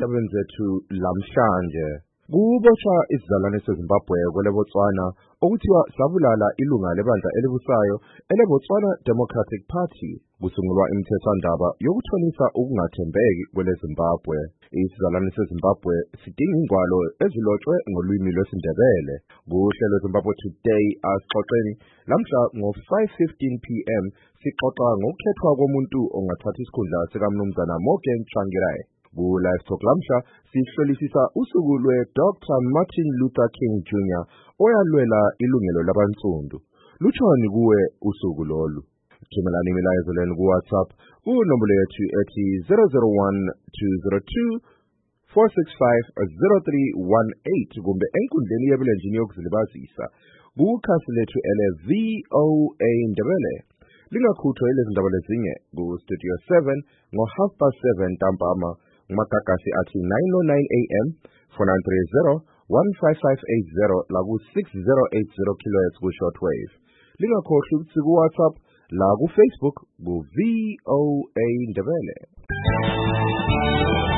endabeni zethu lamhlanje. Kubotshwa izizalwane seZimbabwe kweleBotswana okuthiwa sabulala ilunga lebandla elibusayo eleBotswana Democratic Party kusungulwa imithethandaba yokuthonisa ukungathembeki kweleZimbabwe. Izizalwane seZimbabwe sidinga ingwalo ezilotshwe ngolwimi lwesiNdebele. Kuhlelo Zimbabwe Today asixoxeni lamhla ngo-5:15 PM sixoxa ngokukhethwa komuntu ongathatha isikhundla sikaMnumzana Morgan Tsvangirai. Ku-Live Talk lamhla sihlolisisa usuku lwe-Dr. Martin Luther King Jr. oyalwela ilungelo labansundu. Lutshoni kuwe usuku lolu. Thumelani imilayezo lenu ku-WhatsApp kunombolo yethu ethi 001-202-465-0318 kumbe enkundleni yebulenjini yokuzilibazisa kukhasi lethu ele-VOA Ndebele. Lingakhuthwa ilezindaba lezinye ku-Studio 7 ngo-7:30 ntambama ngumagagasi athi 9:09 AM 4930-15580 laku-6080 kHz ku-shortwave. Lingakhohlwa ukuthi ku-WhatsApp la ku-Facebook ku-VOA Ndebele.